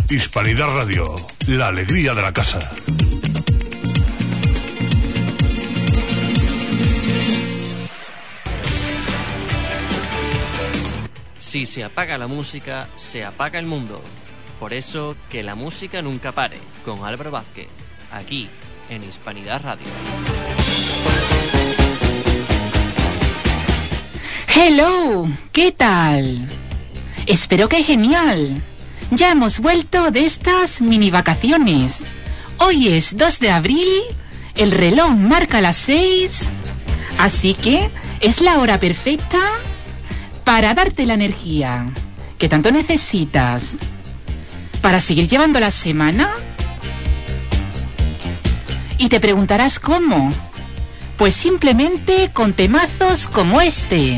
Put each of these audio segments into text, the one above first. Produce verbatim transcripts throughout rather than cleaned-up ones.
Hispanidad Radio, la alegría de la casa. Si se apaga la música, se apaga el mundo. Por eso, que la música nunca pare, con Álvaro Vázquez, aquí, en Hispanidad Radio. Hello, ¿qué tal? Espero que genial. Ya hemos vuelto de estas mini vacaciones. Hoy es dos de abril, el reloj marca las seis, así que es la hora perfecta para darte la energía que tanto necesitas para seguir llevando la semana. Y te preguntarás cómo. Pues simplemente con temazos como este.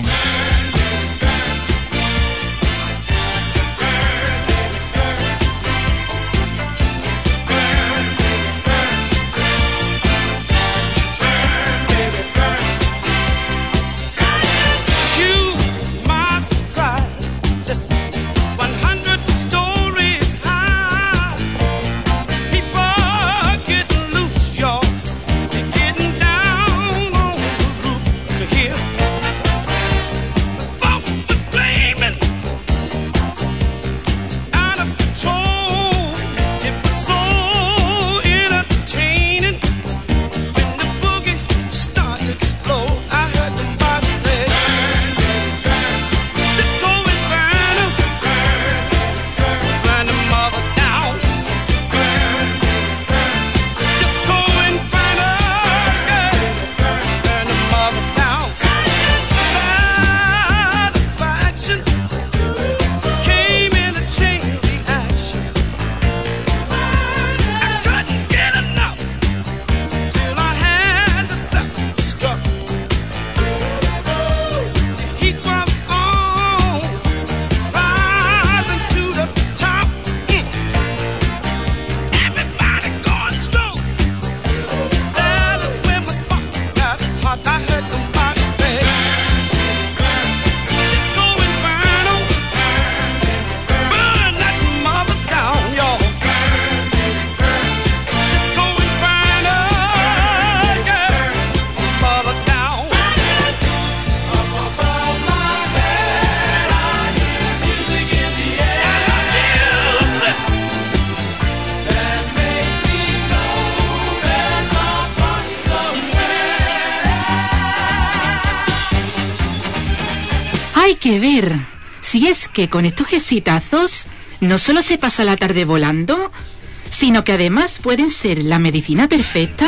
Hay que ver si es que con estos exitazos no solo se pasa la tarde volando, sino que además pueden ser la medicina perfecta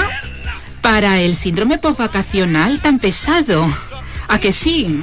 para el síndrome postvacacional tan pesado. ¿A que sí?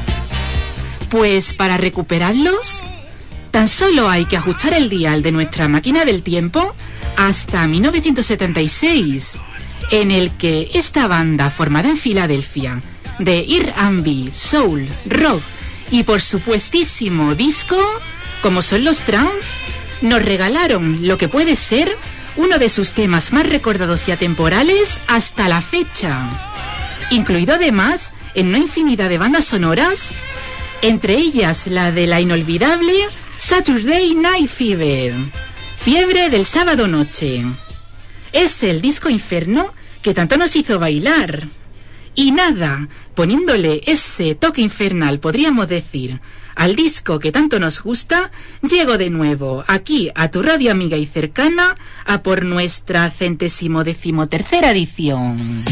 Pues para recuperarlos, tan solo hay que ajustar el dial de nuestra máquina del tiempo hasta mil novecientos setenta y seis, en el que esta banda formada en Filadelfia, de R and B, soul, rock y por supuestísimo disco, como son los Tramp, nos regalaron lo que puede ser uno de sus temas más recordados y atemporales hasta la fecha, incluido además en una infinidad de bandas sonoras, entre ellas la de la inolvidable Saturday Night Fever, fiebre del sábado noche. Es el disco Inferno que tanto nos hizo bailar. Y nada, poniéndole ese toque infernal, podríamos decir, al disco que tanto nos gusta, llego de nuevo aquí a tu radio amiga y cercana a por nuestra centésimo decimotercera edición.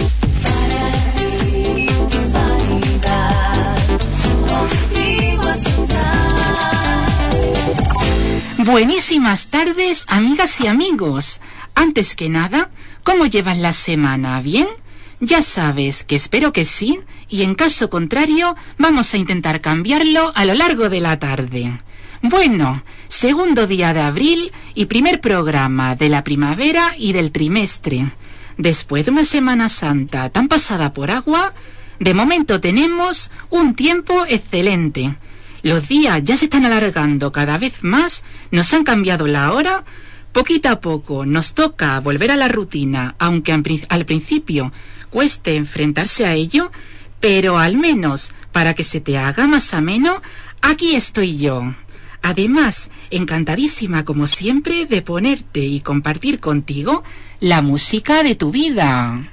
Buenísimas tardes, amigas y amigos. Antes que nada, ¿cómo llevas la semana? ¿Bien? Ya sabes que espero que sí, y en caso contrario, vamos a intentar cambiarlo a lo largo de la tarde. Bueno, segundo día de abril y primer programa de la primavera y del trimestre. Después de una Semana Santa tan pasada por agua, de momento tenemos un tiempo excelente. Los días ya se están alargando cada vez más, nos han cambiado la hora. Poquito a poco nos toca volver a la rutina, aunque al principio cueste enfrentarse a ello, pero al menos para que se te haga más ameno, aquí estoy yo, Además, encantadísima como siempre de ponerte y compartir contigo la música de tu vida.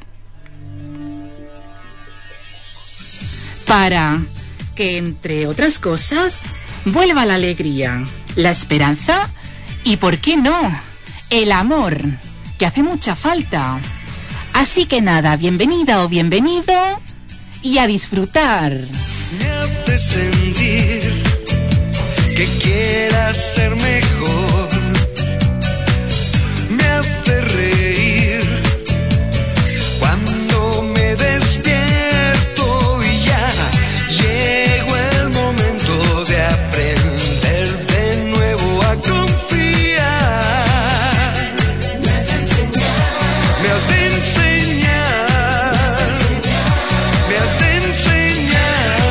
Para que, entre otras cosas, vuelva la alegría, la esperanza y, ¿por qué no?, el amor, que hace mucha falta. Así que nada, bienvenida o bienvenido y a disfrutar. Me hace sentir que quieras ser mejor, me hace reír cuando me despierto y ya llegó el momento de aprender de nuevo a confiar. Me has de enseñar, me has de enseñar, me has de enseñar.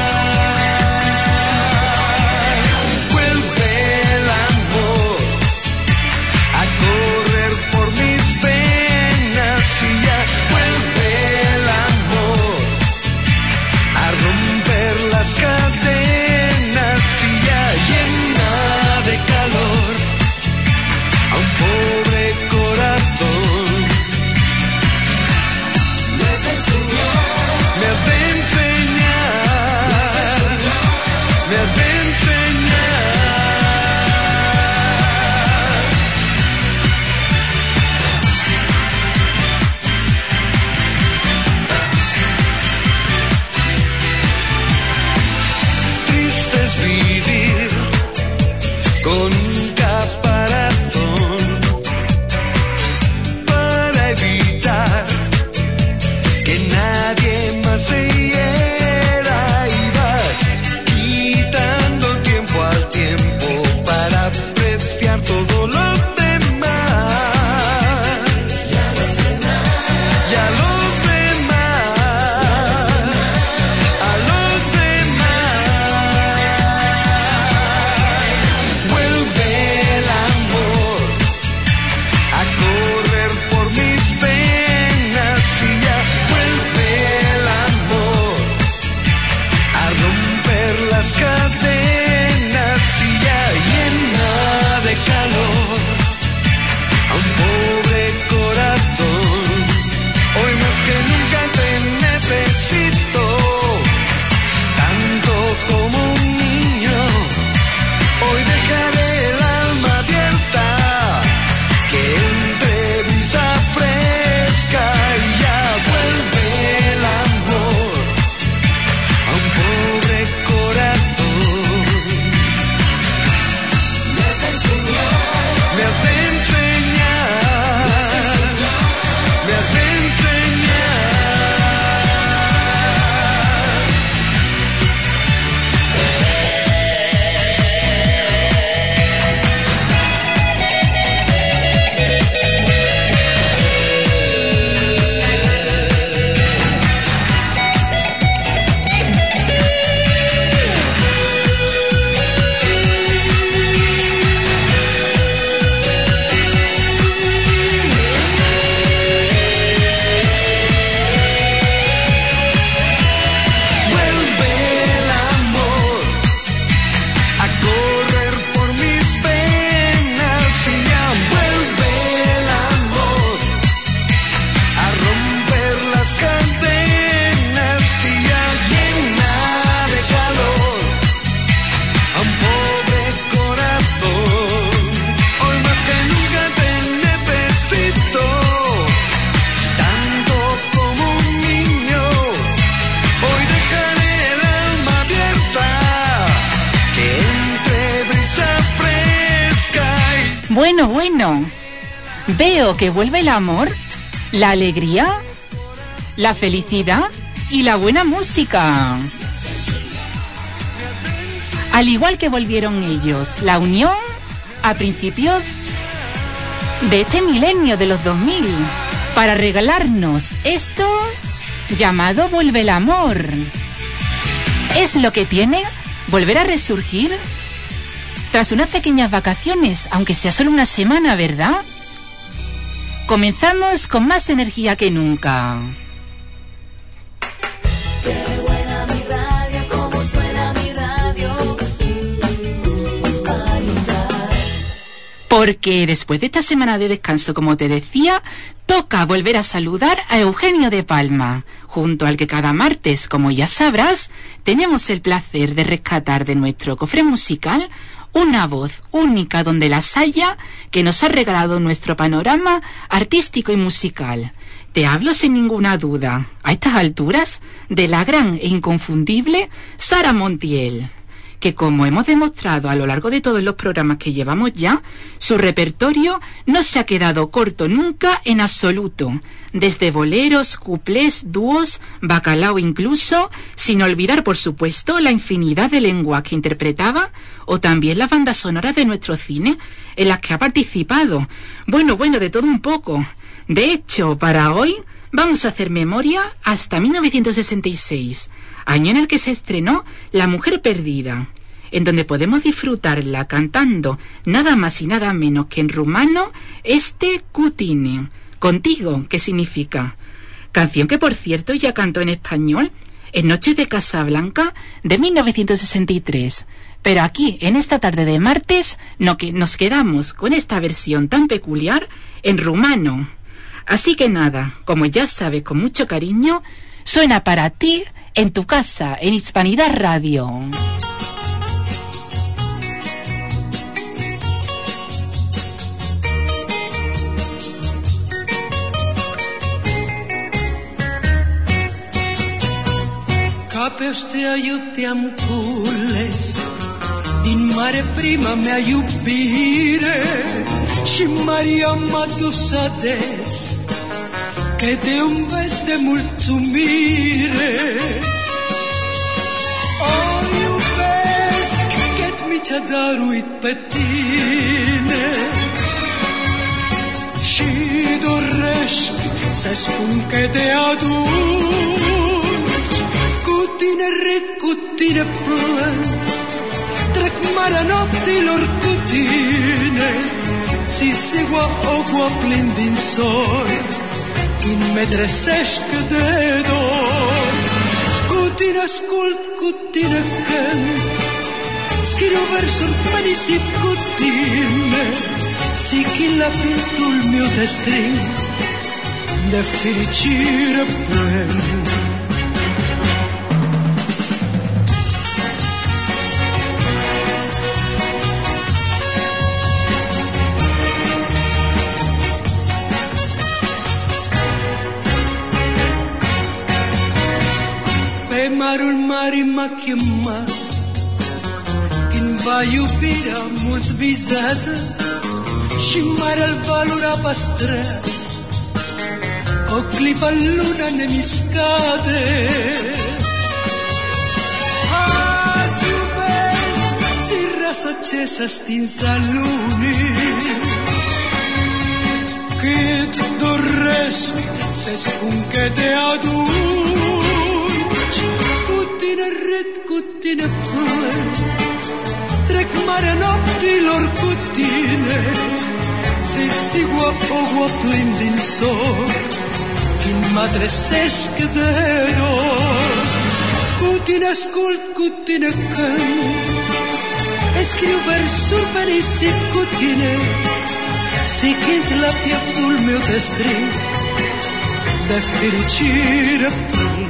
Bueno, bueno, veo que vuelve el amor, la alegría, la felicidad y la buena música. Al igual que volvieron ellos, la unión a principios de este milenio de los dos mil, para regalarnos esto llamado Vuelve el amor. Es lo que tiene volver a resurgir tras unas pequeñas vacaciones, aunque sea solo una semana, ¿verdad? Comenzamos con más energía que nunca. Qué buena mi radio, cómo suena mi radio. Hispania. porque después de esta semana de descanso, como te decía, toca volver a saludar a Eugenio de Palma, junto al que cada martes, como ya sabrás, tenemos el placer de rescatar de nuestro cofre musical una voz única donde las haya, que nos ha regalado nuestro panorama artístico y musical. Te hablo sin ninguna duda, a estas alturas, de la gran e inconfundible Sara Montiel, que, como hemos demostrado a lo largo de todos los programas que llevamos ya, su repertorio no se ha quedado corto nunca en absoluto, desde boleros, cuplés, dúos, bacalao incluso, sin olvidar, por supuesto, la infinidad de lenguas que interpretaba, o también las bandas sonoras de nuestro cine, en las que ha participado. Bueno, bueno, de todo un poco. De hecho, para hoy vamos a hacer memoria hasta mil novecientos sesenta y seis, año en el que se estrenó La Mujer Perdida, en donde podemos disfrutarla cantando nada más y nada menos que en rumano este Cutine, contigo, que significa. Canción que, por cierto, ya cantó en español en Noches de Casablanca de mil novecientos sesenta y tres. Pero aquí, en esta tarde de martes, no que nos quedamos con esta versión tan peculiar en rumano. Así que nada, como ya sabes, con mucho cariño, suena para ti en tu casa, en Hispanidad Radio. Capes te aiutiam cules, din mare prima mea iubire, și Maria m-a dus ades, că de un vest de mulțumire. O iubesc, că mi-a daruit pe tine, și doresc să spun că te aduc. Cu tine rid, cu tine plâng, trec marea noptilor cu tine, si sigua ogua plin din sori, când me dresești de dor. Cu tine ascult, cu tine cânt, scriu versuri pe nisip cu tine, si când la pieptul meu te string, de fericire plâng. Marul mare m-a chemat, cândva iubirea mult vizată, și marea valuri a păstrat o clipă luna nemiscată. Azi iubesc țireasa ce s-a stins a lunii, cât doresc să spun că te aduc. Cu tine red, cu tine plâng, trec marea noptilor cu tine, si sigua ogua plin din sor, când mă adresesc de dor. Cu tine ascult, cu tine cânt, scriu versuri pe nisip cu tine, si cânt la pieptul meu te strig, de fericire plâng.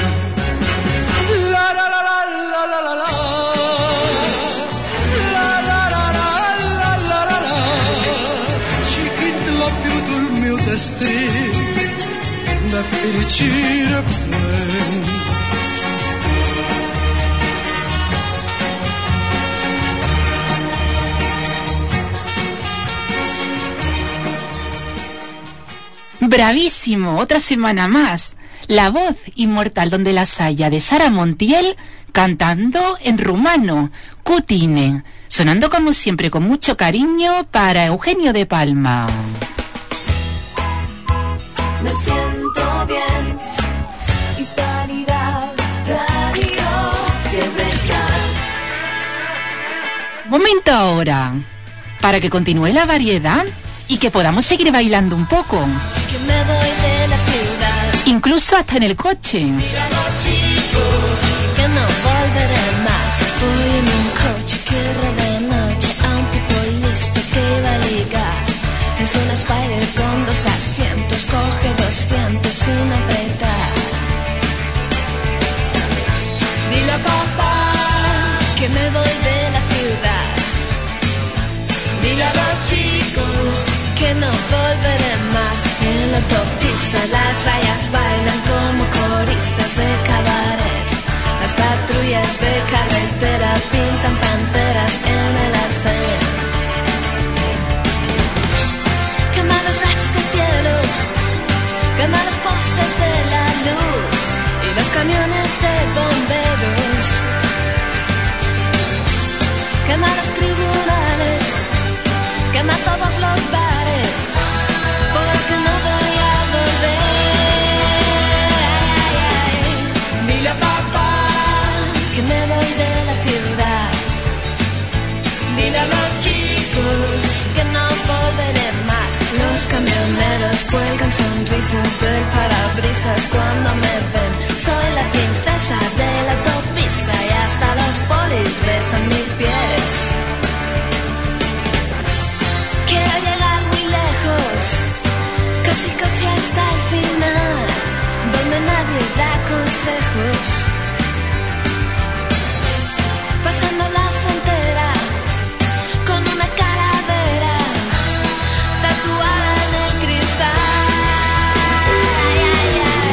Strig, de fericire plâng. Bravísimo, otra semana más. La voz inmortal donde las haya de Sara Montiel cantando en rumano, Cutine, sonando como siempre con mucho cariño para Eugenio de Palma. Me siento bien, Hispanidad Radio siempre está. Momento ahora, para que continúe la variedad y que podamos seguir bailando un poco. Que me voy de la ciudad, incluso hasta en el coche. Díganos chicos, que no volveré más. Voy en un coche que de noche a un tipo listo que va a ligar. voy de la ciudad. Dile a los chicos que no volveré más. En la autopista las rayas bailan como coristas de cabaret. Las patrullas de carretera pintan panteras en el arcén. Quema los rascacielos, quema los postes de la luz y los camiones de bomberos. Quema los tribunales, quema todos los bares, porque no voy a volver. Ay, ay, ay. Dile a papá que me voy de la ciudad. Dile a los chicos que no volveré más. Los camioneros cuelgan sonrisas del parabrisas cuando me ven. Soy la princesa de la autopista y hasta los polis besan mis pies. Quiero llegar muy lejos, casi casi hasta el final, donde nadie da consejos. Pasando la frontera con una calavera tatuada en el cristal. Ay, ay, ay.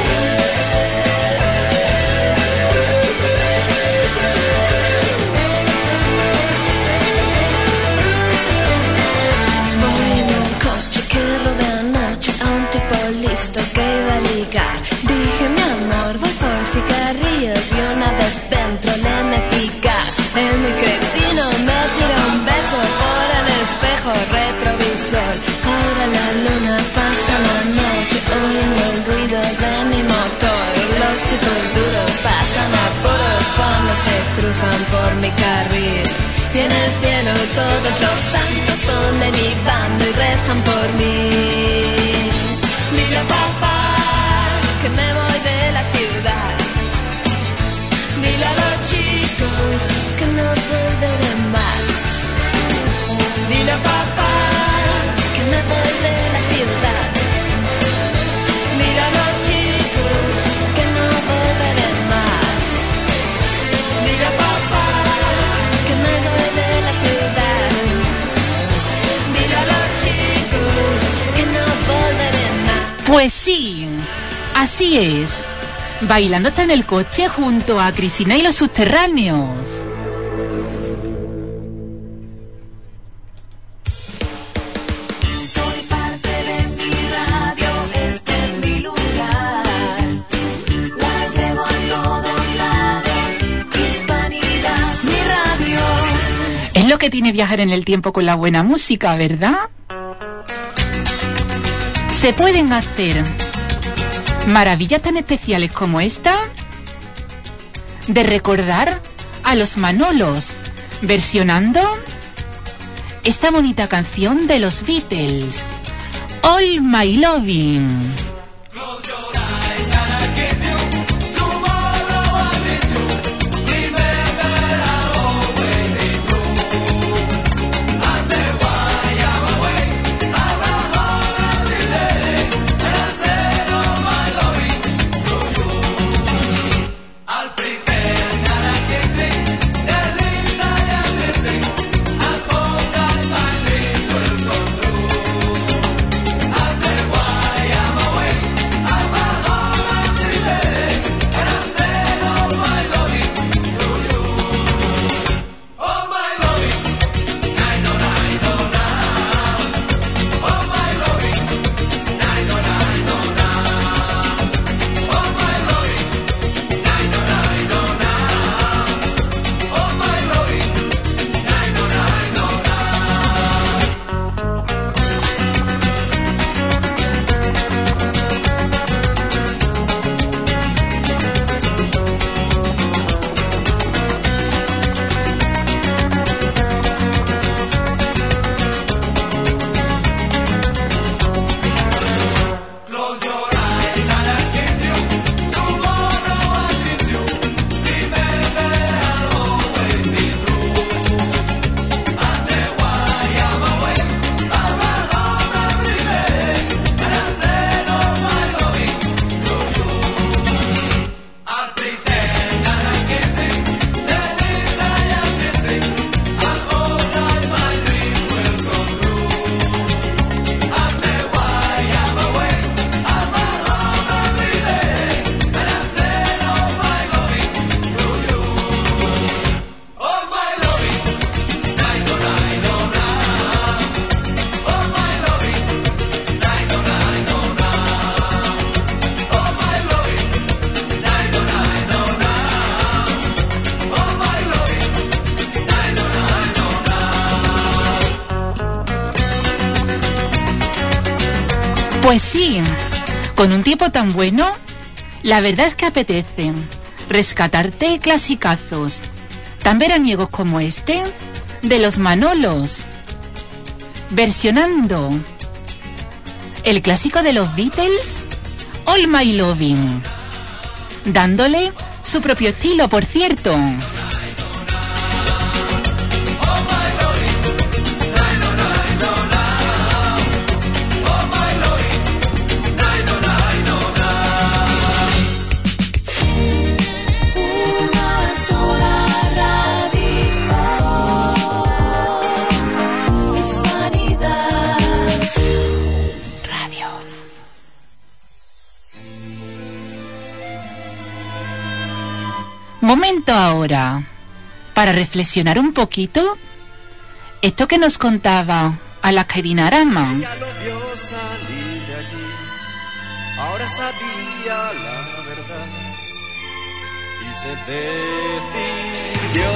Voy en un coche que robé anoche a un tipo listo que iba a ligar. Dije, mi amor, voy por cigarrillos y una vez dentro le metí gas. El muy cretino me tiró un beso por el espejo retrovisor. Ahora la luna pasa la noche oyendo el ruido de mi motor. Los tipos duros pasan apuros cuando se cruzan por mi carril. Y en el cielo todos los santos son de mi bando y rezan por mí. Dile a papá que me voy de la ciudad. Dile a los chicos que no volveré más. Dile a papá que me voy de la ciudad. Dile a los chicos que no volveré más. Dile a papá que me voy de la ciudad. Dile a los chicos que no volveré más. Pues sí, así es. Bailando está en el coche junto a Cristina y los subterráneos. Soy parte de mi radio, este es mi lugar. La llevo a todos lados, Hispanidad, mi radio. Es lo que tiene viajar en el tiempo con la buena música, ¿verdad? Se pueden hacer maravillas tan especiales como esta, de recordar a los Manolos versionando esta bonita canción de los Beatles, All My Loving. Away. Pues sí, con un tiempo tan bueno, la verdad es que apetece rescatarte clasicazos tan veraniegos como este de los Manolos, versionando el clásico de los Beatles, All My Lovin', dándole su propio estilo, por cierto. Momento ahora para reflexionar un poquito esto que nos contaba Alaska Dinarama. Ella lo vio salir de allí, ahora sabía la verdad y se decidió.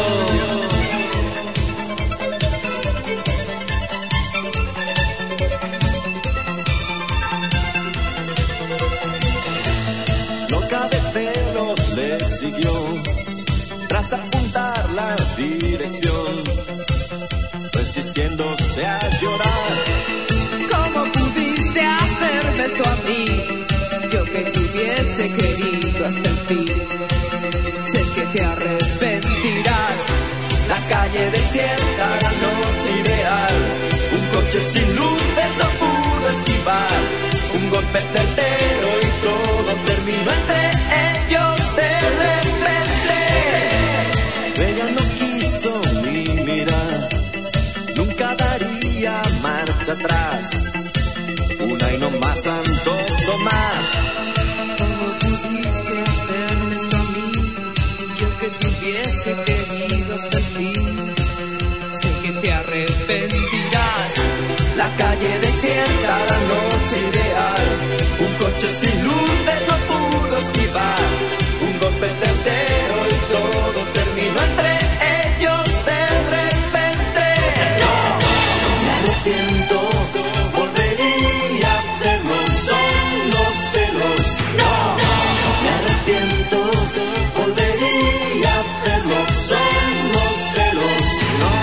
Loca de celos le siguió, tras apuntar la dirección, resistiéndose a llorar. ¿Cómo pudiste hacerme esto a mí? Yo que te hubiese querido hasta el fin. Sé que te arrepentirás. La calle desierta, la noche ideal. Un coche sin luces no pudo esquivar. Un golpe certero y todo terminó entre ellos de repente. Ella no quiso ni mirar, nunca daría marcha atrás. Una y no más, Santo Tomás. ¿Cómo pudiste hacerme esto a mí? Yo que te hubiese querido hasta el fin. Sé que te arrepentirás. La calle desierta, la noche ideal. Un coche sin luces no pudo esquivar. Un golpe certero y todo terminó entre ellos de repente. No, me arrepiento, volvería a hacerlo, son los celos. No, me arrepiento, volvería a hacerlo, son los celos. No.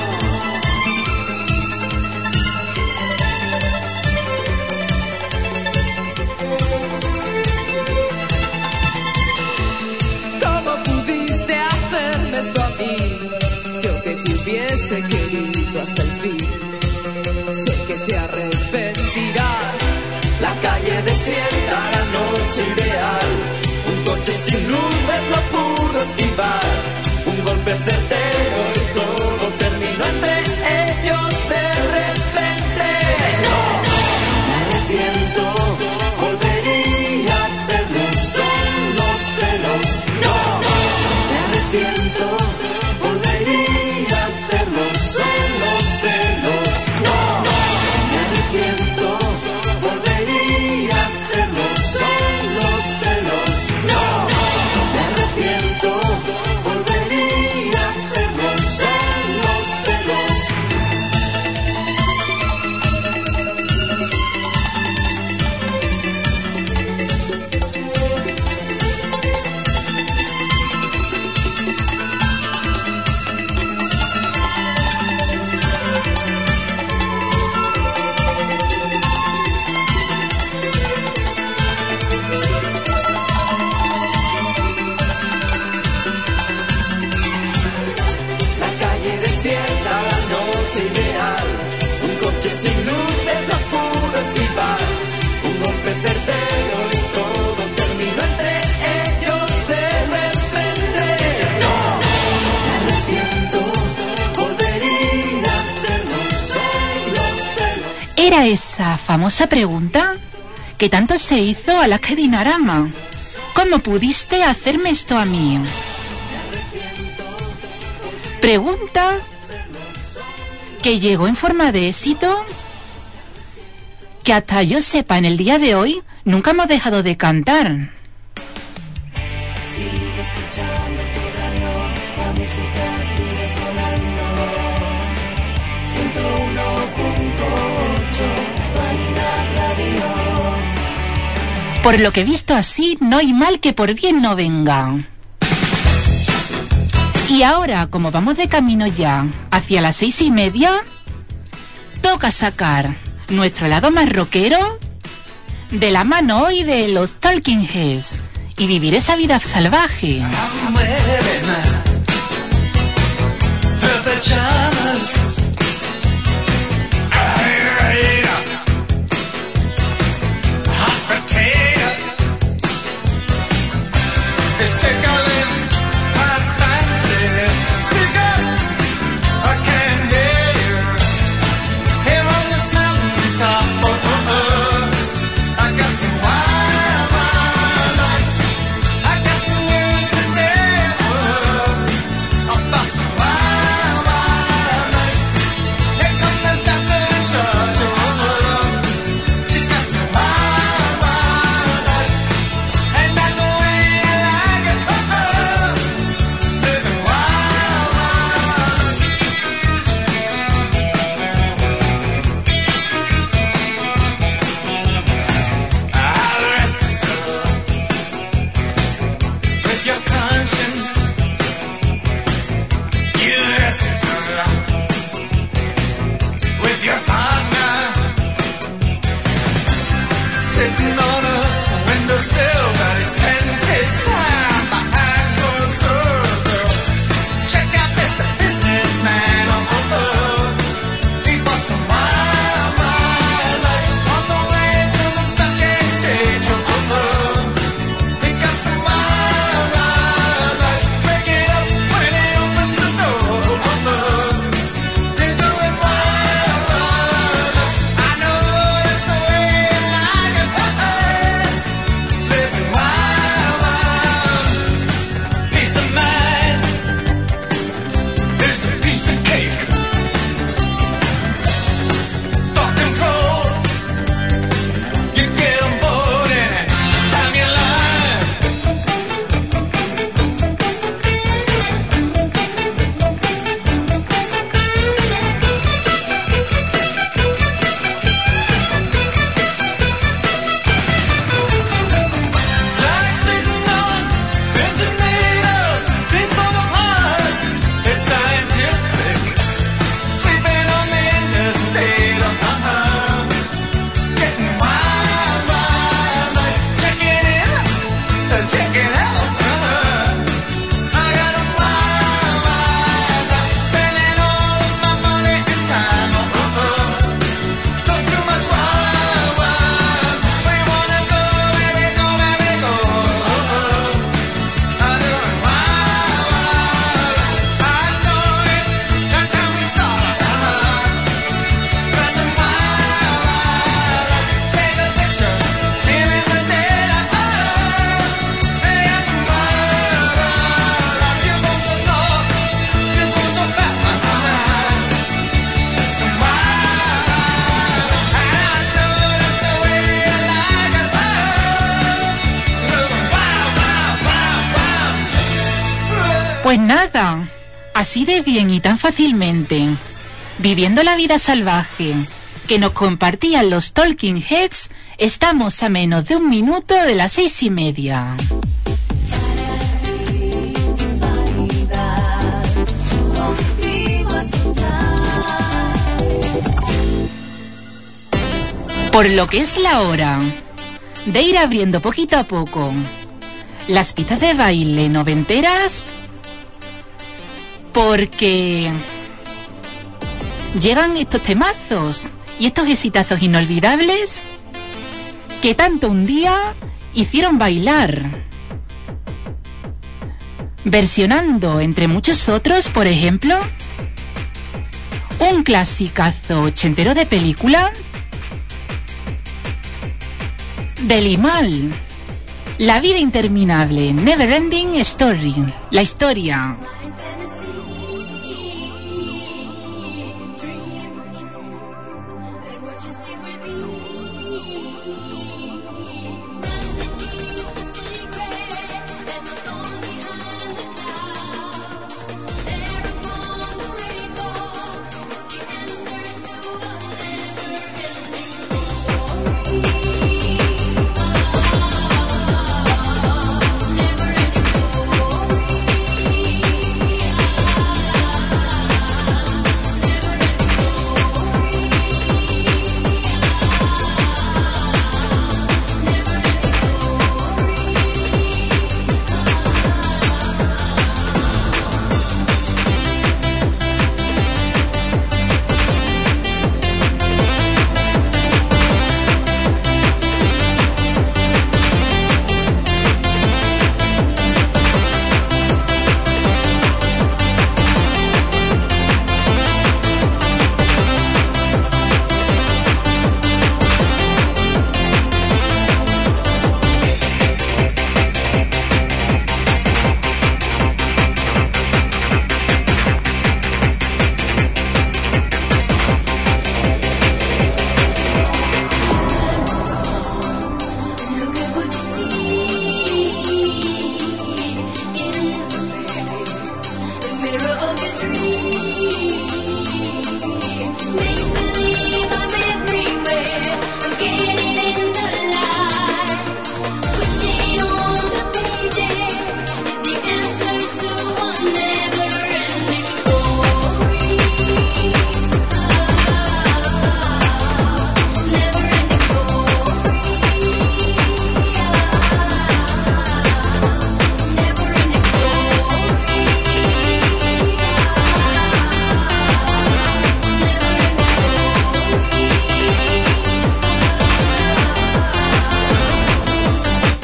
¿Cómo pudiste hacerme esto a mí? Yo que te hubiese querido hasta el fin. Sé que te arrepentirás. La calle desierta, la noche ideal. Un coche sin luces no pudo esquivar. Un golpe certero y todo terminó entre ellos de repente. No, me arrepiento, volvería a hacerlo, son los celos. No, me arrepiento, volvería a hacerlo, son los celos. No, me arrepiento, volvería a hacerlo, son los celos. No, me arrepiento, volvería a hacerlo, son los celos. La calle desierta, la noche ideal. Un coche sin luces no pudo esquivar. Un golpe certero y todo terminó entre ellos de repente. No, me arrepiento, volvería a hacerlo, son los celos. Era esa famosa pregunta que tanto se hizo a la que Dinarama. ¿Cómo pudiste hacerme esto a mí? Pregunta que llegó en forma de éxito, que hasta yo sepa en el día de hoy nunca hemos dejado de cantar. Sigue escuchando tu radio, la música sigue sonando. ciento uno punto ocho Hispanidad Radio. Por lo que visto así, no hay mal que por bien no venga. Y ahora, como vamos de camino ya hacia las seis y media, toca sacar nuestro lado más rockero de la mano hoy de los Talking Heads y vivir esa vida salvaje. Pues nada, así de bien y tan fácilmente, viviendo la vida salvaje que nos compartían los Talking Heads, estamos a menos de un minuto de las seis y media. Por lo que es la hora de ir abriendo poquito a poco las pistas de baile noventeras, porque llegan estos temazos y estos exitazos inolvidables que tanto un día hicieron bailar, versionando entre muchos otros, por ejemplo, un clasicazo ochentero de película de Limahl, La vida interminable, Never Ending Story, la historia.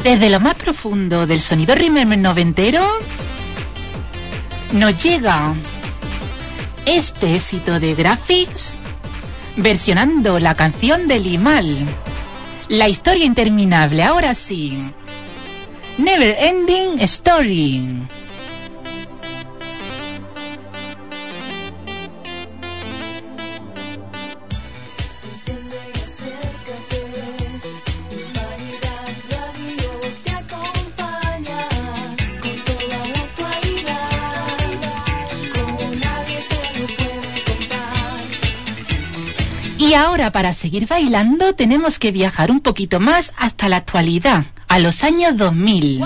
Desde lo más profundo del sonido Remember noventero nos llega este éxito de Graphics versionando la canción de Limahl, la historia interminable, ahora sí, Never Ending Story. Y ahora, para seguir bailando, tenemos que viajar un poquito más hasta la actualidad, a los años dos mil,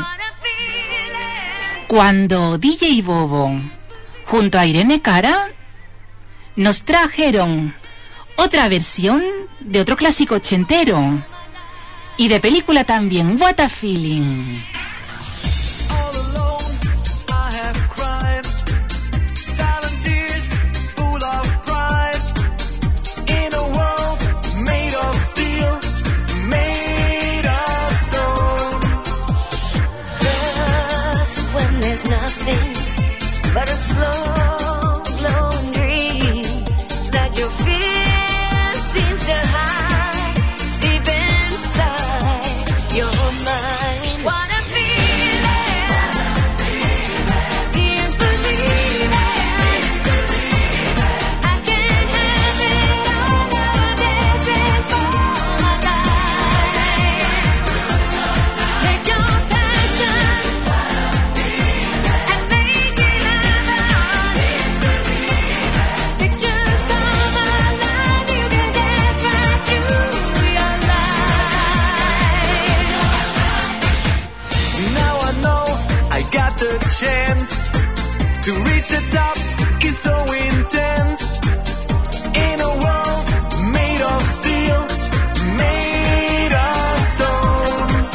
cuando D J Bobo, junto a Irene Cara, nos trajeron otra versión de otro clásico ochentero, y de película también, What a Feeling. But a slow, glowing dream that your fear seems to hide deep inside your mind. What a feeling! Can't believe it! I can't have it all dancing for my life. Take your passion. Chance to reach the top is so intense. In a world made of steel, made of stone.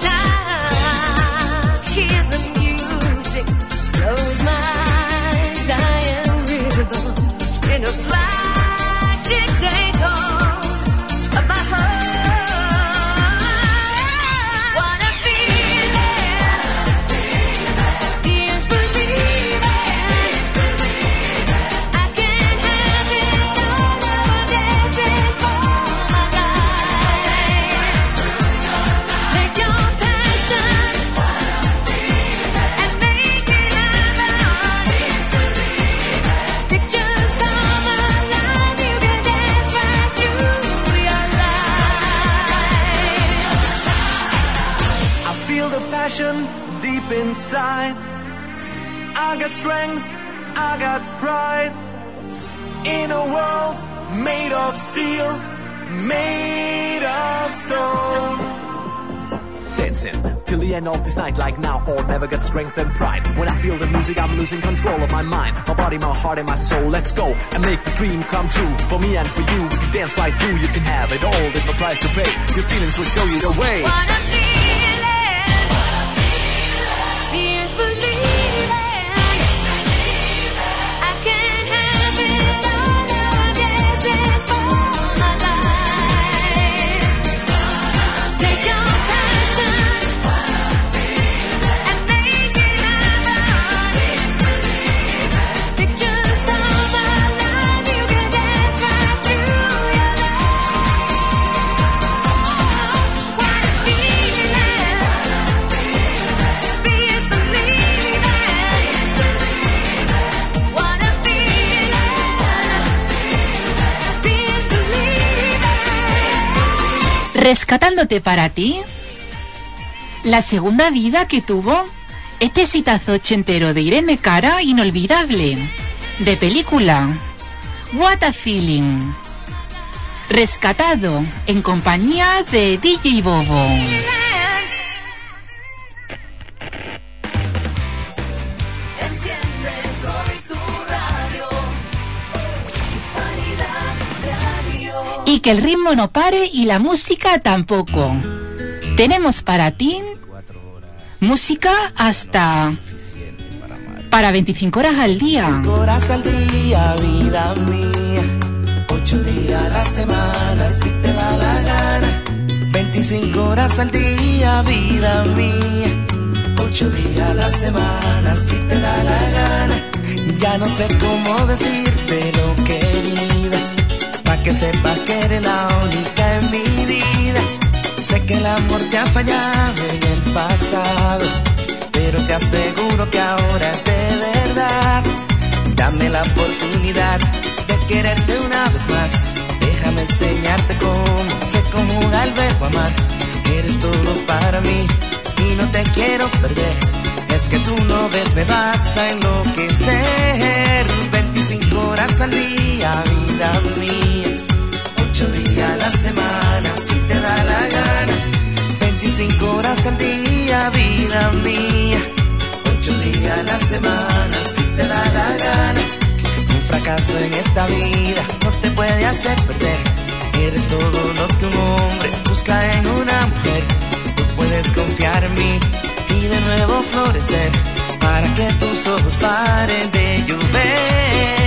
I hear the music, close my eyes, I am rhythm in a flash dictator of my heart. What a deep inside. I got strength, I got pride. In a world made of steel, made of stone. Dancing till the end of this night, like now or never, get strength and pride. When I feel the music, I'm losing control of my mind, my body, my heart and my soul. Let's go and make this dream come true. For me and for you, we can dance right through. You can have it all, there's no price to pay. Your feelings will show you the way. What a feeling. Here's believing. I can't have it all, now dancing for my life. Take your passion and make it happen. Pictures come alive, you can dance right through your life. What a feeling. Rescatándote para ti, la segunda vida que tuvo este exitazo ochentero de Irene Cara, inolvidable, de película What a Feeling, rescatado en compañía de D J Bobo. Y que el ritmo no pare y la música tampoco. Tenemos para ti música hasta para veinticinco horas al día. veinticinco horas al día, vida mía. Ocho días a la semana, si te da la gana. veinticinco horas al día, vida mía. Ocho días a la semana, si te da la gana. Ya no sé cómo decírtelo, querida, pa' que sepas que eres la única en mi vida. Sé que el amor te ha fallado en el pasado, pero te aseguro que ahora es de verdad. Dame la oportunidad de quererte una vez más. Déjame enseñarte cómo se conjuga el verbo amar. Eres todo para mí y no te quiero perder. Es que tú no ves, me vas a enloquecer. veinticinco horas al día, vida mía. Ocho días a la semana, si te da la gana. veinticinco horas al día, vida mía. Ocho días a la semana, si te da la gana. Un fracaso en esta vida no te puede hacer perder. Eres todo lo que un hombre busca en una mujer. Tú puedes confiar en mí y de nuevo florecer, para que tus ojos paren de llover.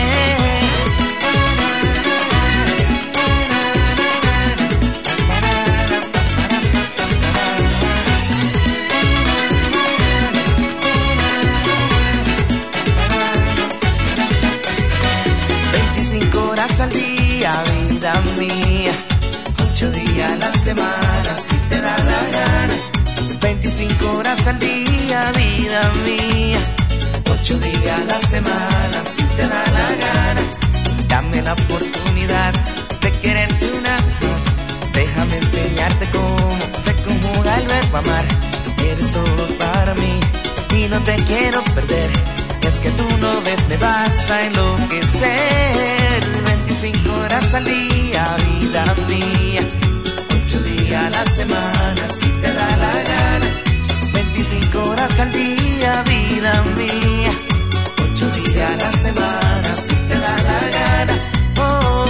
veinticinco horas al día, vida mía. Ocho días a la semana, si te da la gana. veinticinco horas al día, vida mía. Ocho días a la semana, si te da la gana. Dame la oportunidad de quererte una vez más. Déjame enseñarte cómo se conjuga el verbo amar. Eres todo para mí y no te quiero perder. Es que tú no ves, me vas a enloquecer. veinticinco horas al día, vida mía. Ocho días a la semana, si te da la gana. veinticinco horas al día, vida mía. Ocho días a la semana, si te da la gana. Oh,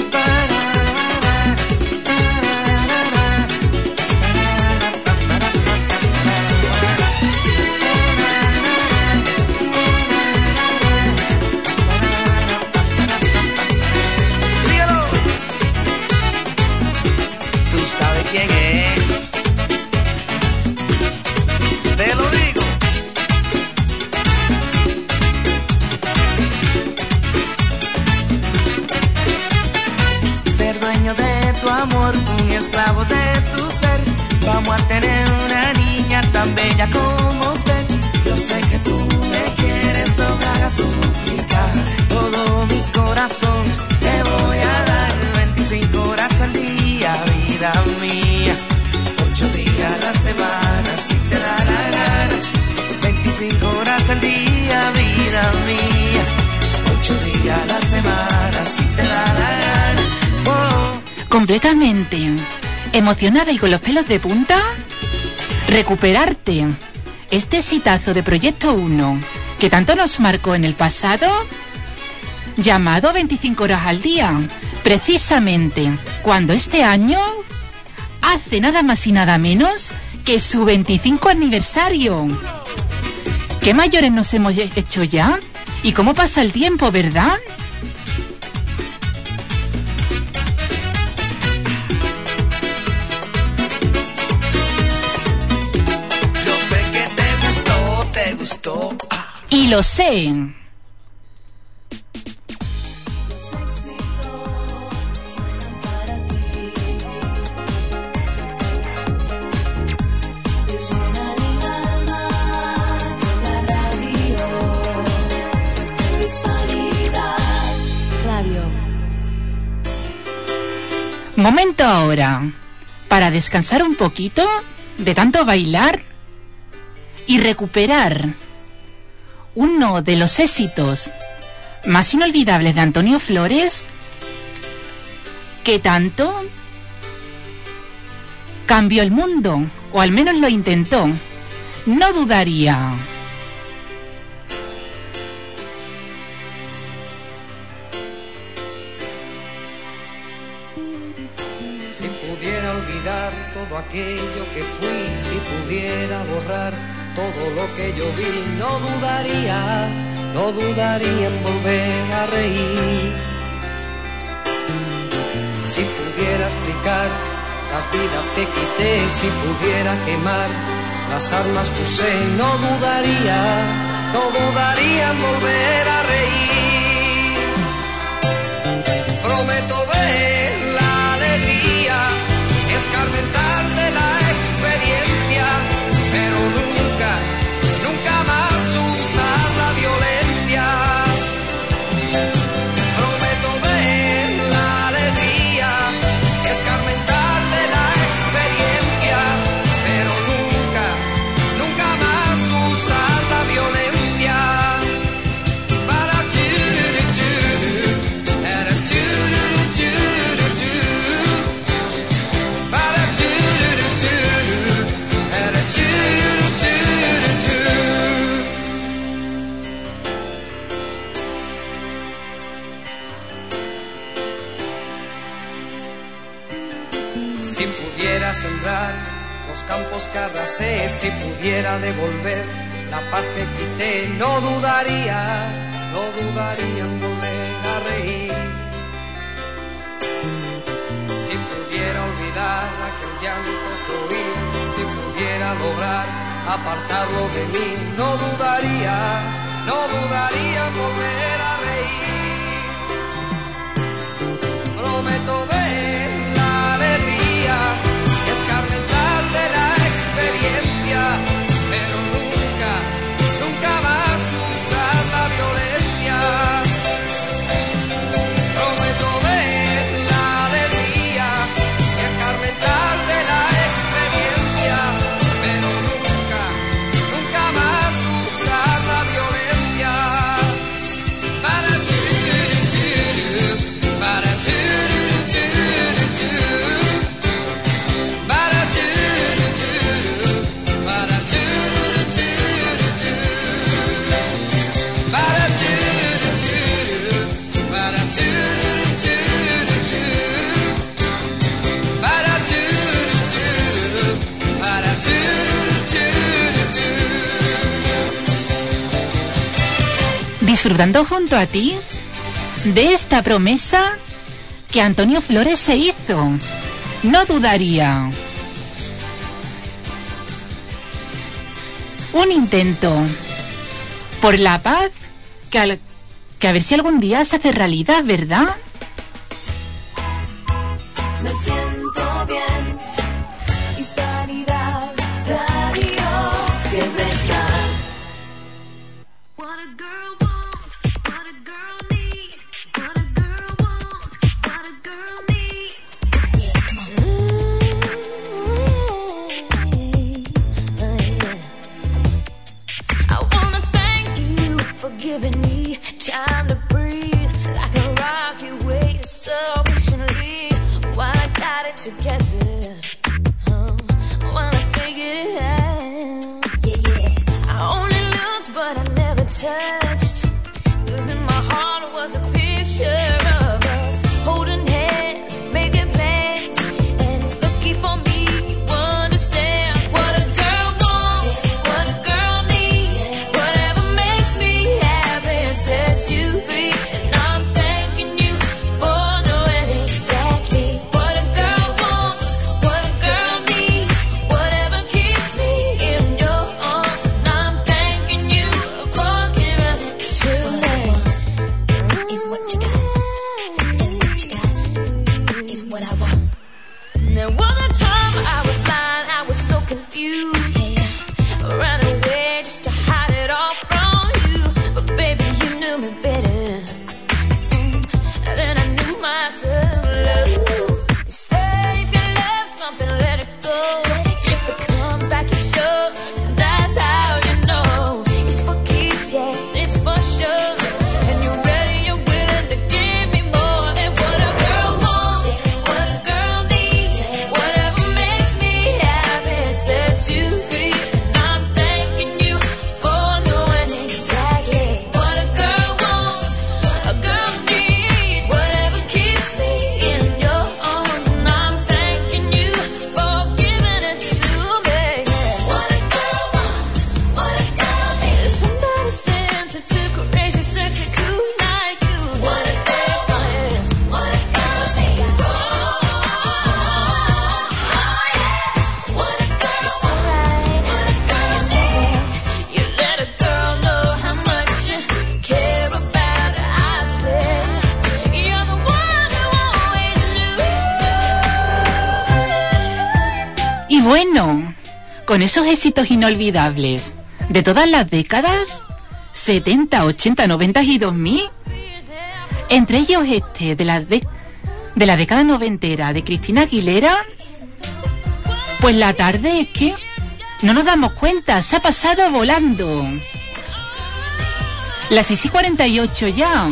síguelo. Tú sabes quién es. Te lo digo. Ser dueño de tu amor, un esclavo de tu ser. Vamos a tener una niña tan bella como usted. Yo sé que tú me quieres, no me hagas suplicar. Todo mi corazón te voy a dar. veinticinco horas al día, vida mía. Ocho días a la semana, si te da la gana. veinticinco horas al día, vida mía. Ocho días a la semana, si te da la gana. Oh. Completamente emocionada y con los pelos de punta. Recuperarte este exitazo de Proyecto uno que tanto nos marcó en el pasado, llamado veinticinco horas al día, precisamente cuando este año hace nada más y nada menos que su veinticinco aniversario. ¿Qué mayores nos hemos hecho ya? ¿Y cómo pasa el tiempo, verdad? Yo sé que te gustó, te gustó. Ah. Y lo sé. Momento ahora para descansar un poquito de tanto bailar y recuperar uno de los éxitos más inolvidables de Antonio Flores, que tanto cambió el mundo, o al menos lo intentó. No dudaría. Si pudiera olvidar todo aquello que fui, si pudiera borrar todo lo que yo vi, no dudaría, no dudaría en volver a reír. Si pudiera explicar las vidas que quité, si pudiera quemar las armas que usé, no dudaría, no dudaría en volver a reír. Prometo ver la alegría, escarmentar de la experiencia, pero nunca, nunca más usar la violencia. Prometo ver la alegría, escarmentar de la experiencia, pero nunca, nunca más usar la violencia. Para tu tu tu, para tu tu tu, para tu tu tu, para tu tu tu. Si pudiera sembrar los campos que arrasé, si pudiera devolver la paz que quité, no dudaría, no dudaría en volver a reír. Si pudiera olvidar aquel llanto que oí, si pudiera lograr apartarlo de mí, no dudaría, no dudaría en volver a reír. Prometo ver la alegría, escarmentar de la experiencia, pero nunca, nunca más usar la violencia. Prometo ver la alegría, escarmentar de la experiencia, pero nunca, nunca más usar la violencia. Para tu tu, para tu tu tu, para tu tu, para tu tu tu, para tu tu, para tu tu tu, para tu tu, para tu tu tu. Disfrutando junto a ti de esta promesa que Antonio Flores se hizo. No dudaría. Un intento por la paz que, al- que a ver si algún día se hace realidad, ¿verdad? Me siento bien. Hispanidad Radio siempre está. What a girl wants, what a girl needs, what a girl wants, what a girl needs. Yeah, come on. I wanna thank you for giving me time to breathe, like a rock you waited so patiently while I got it together. Oh, while I figured it out. Yeah, yeah. I only looked, but I never touched. 'Cause in my heart was a picture of us holding hands, making plans, and it's lucky for me you understand what a girl wants, what a girl needs, whatever makes me happy sets you free, and I'm thanking you for knowing exactly what a girl wants, what a girl needs, whatever keeps me in your arms, and I'm thanking you for giving it to me. Is what you got, and what you got is what I want. There was a time I was blind, I was so confused, ran away just to hide it all from you, but baby you knew me better than I knew myself. Love, they say if you love something, let it go. If it comes back, it shows. That's how you know it's for keeps, yeah, it's for sure. And you're ready, you're willing to give me more than what a girl wants, what a girl needs, whatever Y bueno, con esos éxitos inolvidables de todas las décadas, setenta, ochenta, noventa y dos mil, entre ellos este de la, de, de la década noventera de Cristina Aguilera, pues la tarde es que no nos damos cuenta, se ha pasado volando. Las seis y cuarenta y ocho ya.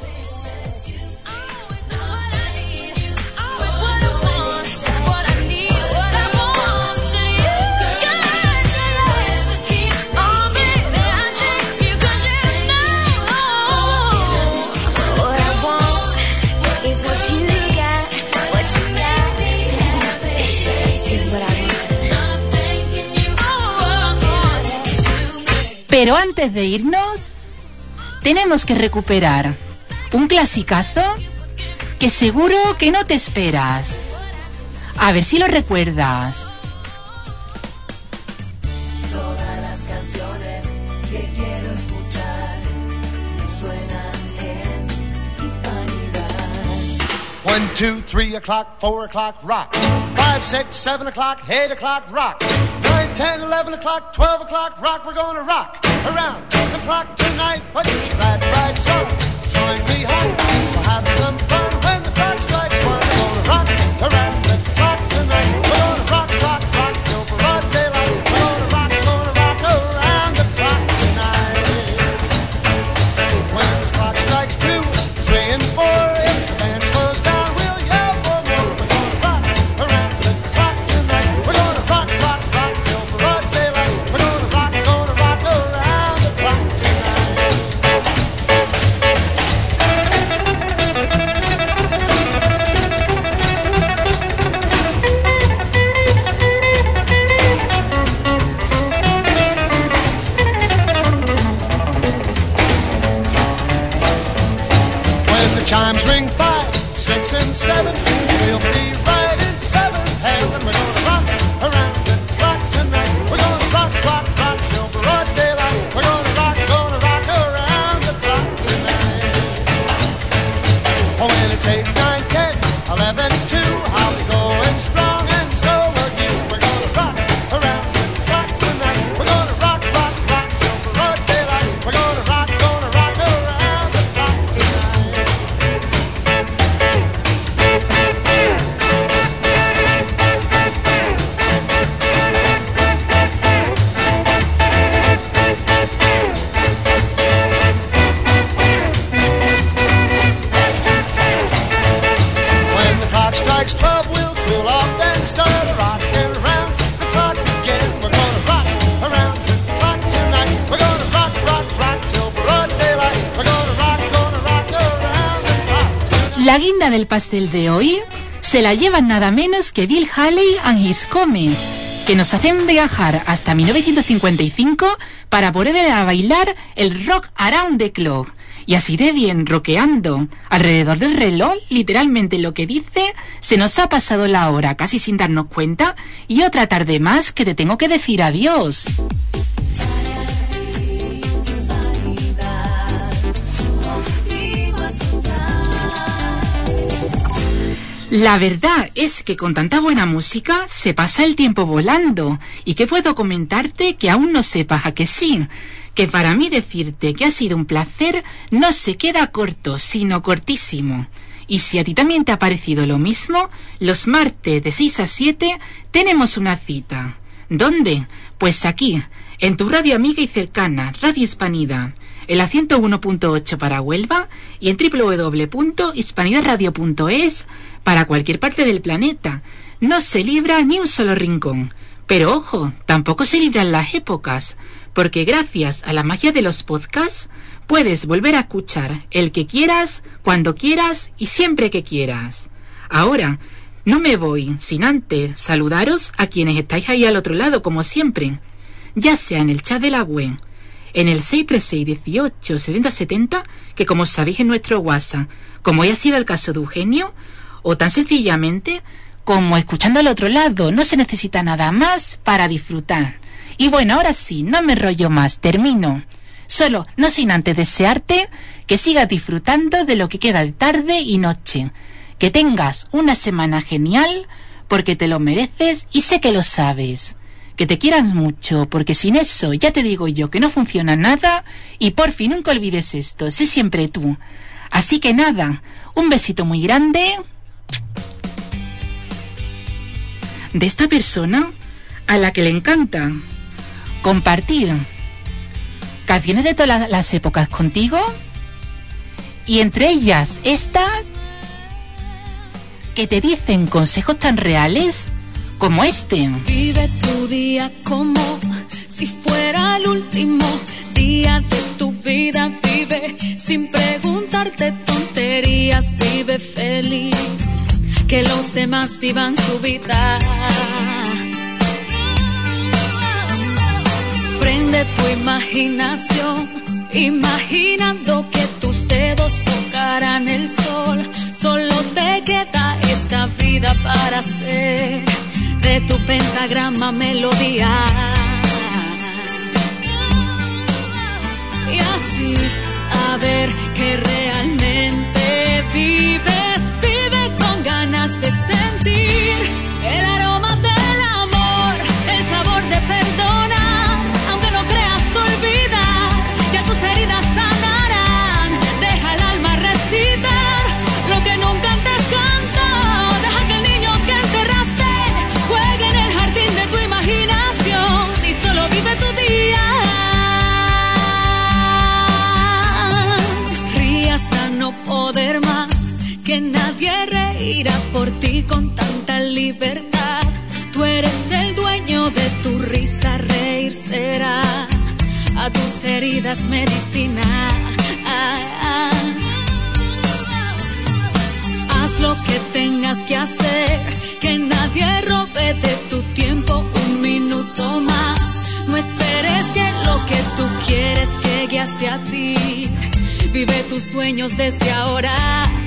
Pero antes de irnos, tenemos que recuperar un clasicazo que seguro que no te esperas. A ver si lo recuerdas. Todas las canciones que quiero escuchar suenan en Hispanidad. One, two, three o'clock, four o'clock, rock. Five, six, seven o'clock, eight o'clock, rock. Nine, ten, eleven o'clock, twelve o'clock, rock. We're gonna rock around the clock tonight. Put your glad rags on, join me home. We'll have some fun when the clock strikes one. We're gonna rock around the clock tonight. We're gonna rock, rock, rock till broad daylight. We're gonna rock, gonna rock around the clock tonight. When the clock strikes two, three and four, if the band slows down, we'll yell for more. We're gonna rock around the clock tonight. We're gonna rock, rock, rock till broad daylight. We're gonna rock, gonna rock around the clock tonight. When the chimes ring five, six, and seven, we'll be right in seventh heaven. We're gonna rock around the clock tonight. We're gonna rock, rock, rock till broad daylight. We're gonna rock, gonna rock around the clock tonight. Oh, when it's eight, nine, ten, eleven, two, I'll be going strong and so will you. We're gonna rock around the clock tonight. We're gonna rock, rock, rock till broad daylight. We're gonna rock, gonna rock around the clock tonight. When the clock strikes twelve, we'll cool off, then start rocking around the clock again. We're gonna rock around the clock tonight. We're gonna rock, rock, rock till broad daylight. We're gonna rock, gonna rock around the clock tonight. La guinda del pastel de hoy se la llevan nada menos que Bill Haley and His Comets, que nos hacen viajar hasta mil novecientos cincuenta y cinco para poder ir a bailar el Rock Around the Clock. Y así de bien, rockeando alrededor del reloj, literalmente lo que dice, se nos ha pasado la hora casi sin darnos cuenta, y otra tarde más que te tengo que decir adiós. La verdad es que con tanta buena música se pasa el tiempo volando, y que puedo comentarte que aún no sepas a que sí, que para mí decirte que ha sido un placer no se queda corto, sino cortísimo. Y si a ti también te ha parecido lo mismo, los martes de seis a siete tenemos una cita. ¿Dónde? Pues aquí, en tu radio amiga y cercana, Radio Hispanidad, en la ciento uno punto ocho para Huelva y en doble u doble u doble u punto hispanidad radio punto es para cualquier parte del planeta. No se libra ni un solo rincón. Pero ojo, tampoco se libran las épocas, porque gracias a la magia de los podcasts puedes volver a escuchar el que quieras, cuando quieras y siempre que quieras. Ahora, no me voy sin antes saludaros a quienes estáis ahí al otro lado, como siempre, ya sea en el chat de la web, en el seis tres seis, dieciocho, setenta, setenta, que como sabéis es nuestro WhatsApp, como ya ha sido el caso de Eugenio, o tan sencillamente como escuchando al otro lado. No se necesita nada más para disfrutar. Y bueno, ahora sí, no me rollo más, termino. Solo, no sin antes desearte que sigas disfrutando de lo que queda de tarde y noche. Que tengas una semana genial, porque te lo mereces y sé que lo sabes. Que te quieras mucho, porque sin eso ya te digo yo que no funciona nada. Y por fin nunca olvides esto, sé siempre tú. Así que nada, un besito muy grande de esta persona a la que le encanta compartir canciones de todas las épocas contigo, y entre ellas esta que te dicen consejos tan reales como este. Vive tu día como si fuera el último día de tu vida. Vive sin preguntarte tonterías. Vive feliz, que los demás vivan su vida. Prende tu imaginación, imaginando que tus dedos tocarán el sol. Solo te queda esta vida para hacer de tu pentagrama melodía. Y así saber que realmente vives, vive con ganas de sentir el aroma del amor, el sabor de perdonar, aunque no creas olvidar, ya tus heridas sanarán. Deja el alma recitar lo que nunca antes cantó. Deja que el niño que enterraste juegue en el jardín de tu imaginación y solo vive tu día. Ríe hasta no poder más, que nadie reirá por ti con tanta libertad. Tú eres el dueño de tu risa, reír será a tus heridas medicina. Haz lo que tengas que hacer, que nadie robe de tu tiempo un minuto más. No esperes que lo que tú quieres llegue hacia ti. Vive tus sueños desde ahora.